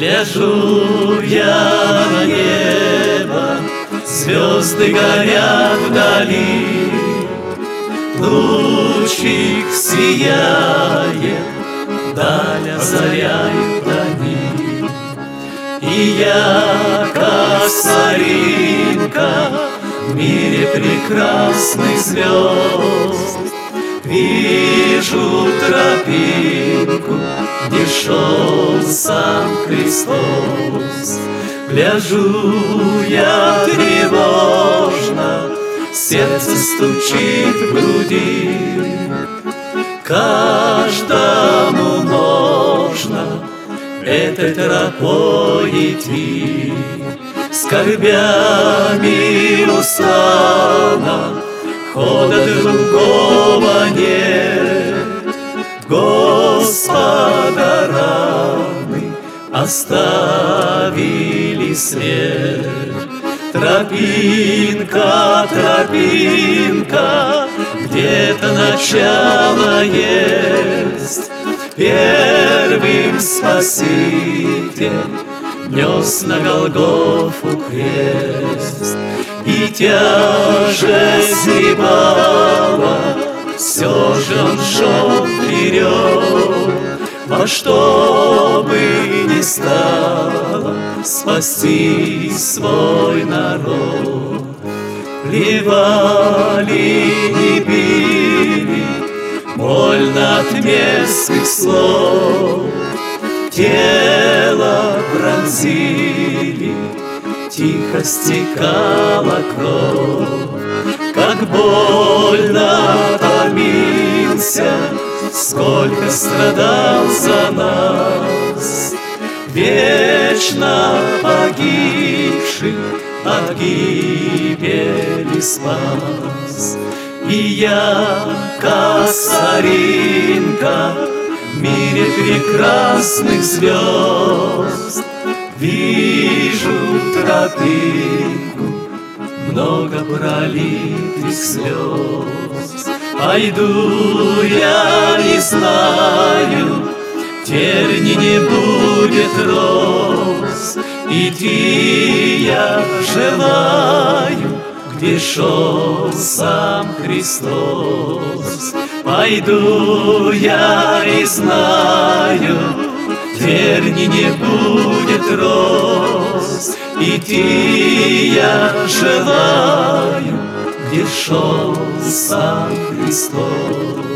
Гляжу я на небо, звезды горят вдали, лучик сияет, даль озаряет они. И я, как соринка в мире прекрасных звезд, вижу тропинку, где шел сам Христос. Гляжу я тревожно, сердце стучит в груди. Каждому можно этой тропой идти, скорбями устала, хода другого нет. Господа раны оставили след. Тропинка, тропинка, где-то начало есть. Первым Спаситель нес на Голгофу крест, и тяжесть гребала, все же он шел вперед, во что бы ни стало спасти свой народ. Плевали и били, больно от мерзких слов, тело пронзили, тихо стекала кровь. Как больно томился, сколько страдал за нас, вечно погибших от гибели спас. И я, как соринка в мире прекрасных звезд, вижу тропинку, много пролитых слез. Пойду я не знаю, в терне не будет роз. Идти я желаю, где шел сам Христос. Пойду я и знаю, в терне не будет роз. Идти я желаю, где шел сам Христос.